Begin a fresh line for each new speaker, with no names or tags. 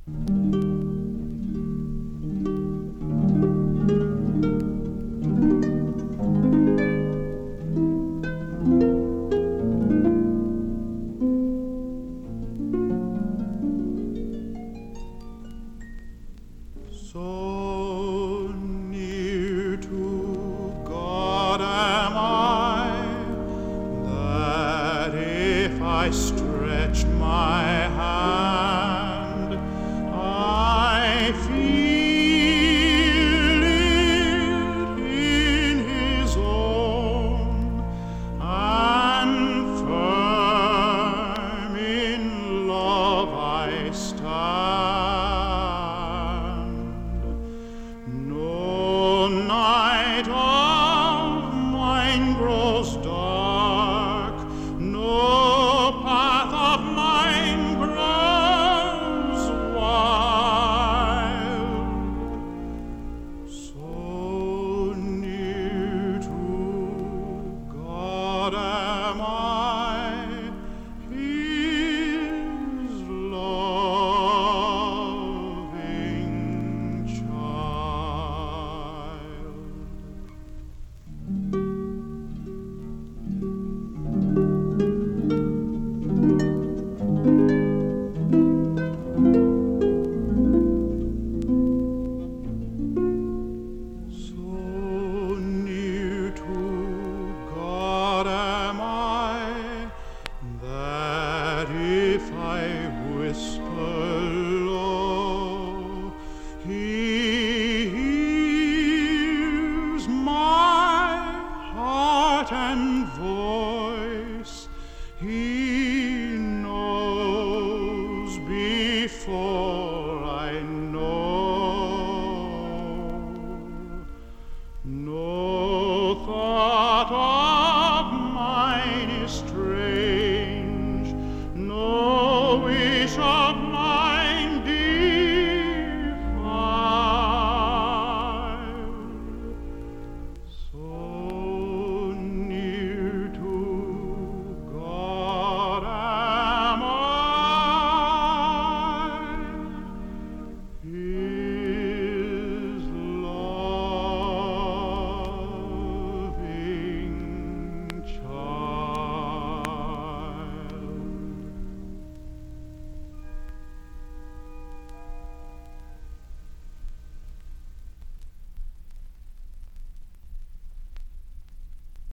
So near to God am I, that if I stretch my hand, I feel it in His own, and firm in love I stand. No night of mine grows dark, no path of mine grows wild. So near to God am I, His loving child. So near to God am I, that if I whisper